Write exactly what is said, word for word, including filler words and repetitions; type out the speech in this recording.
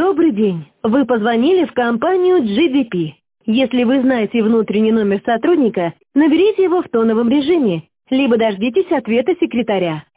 Добрый день. Вы позвонили в компанию джи ди пи. Если вы знаете внутренний номер сотрудника, наберите его в тоновом режиме, либо дождитесь ответа секретаря.